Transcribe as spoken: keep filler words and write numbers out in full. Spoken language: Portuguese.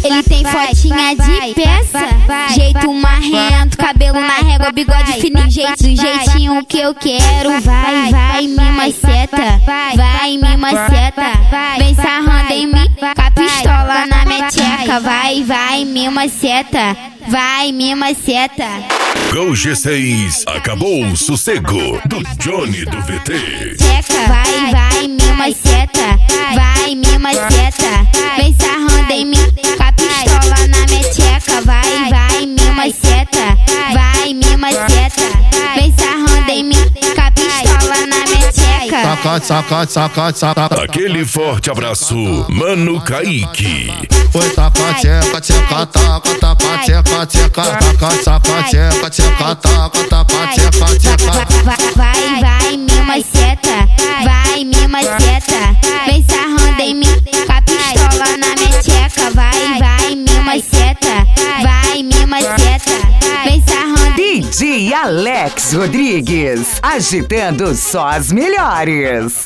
Ele tem fotinha de peça, jeito marrento, cabelo na régua, bigode fininho, jeito do jeitinho que eu quero. Vai, vai, me maceta, vai, me maceta, vem sarrando em mim, com a pistola na minha tcheca. Vai, vai, me maceta, vai, me maceta. Gol G seis, acabou o sossego do Johnny do V T. Vai, vai, me maceta, vai, me maceta, vem sarrando em mim, com a pistola na minha tcheca. Vai, vai, me maceta, vai, me maceta, vem sarrando em mim, com a pistola na minha tcheca. Saca, saca, saca, saca. Aquele forte abraço, Mano Kaique. Foi taca, tcheca, tcheca, taca, taca, tcheca, tcheca, taca, saca, tcheca, tcheca, taca, taca, tcheca, tcheca. Vai, vai, me maceta, vai, me maceta, vem sarrando em mim, com a pistola na minha tcheca. Vai, vai, me maceta, vai, me maceta, vem sarrando em mim. D J Alex Rodrigues, agitando só as melhores.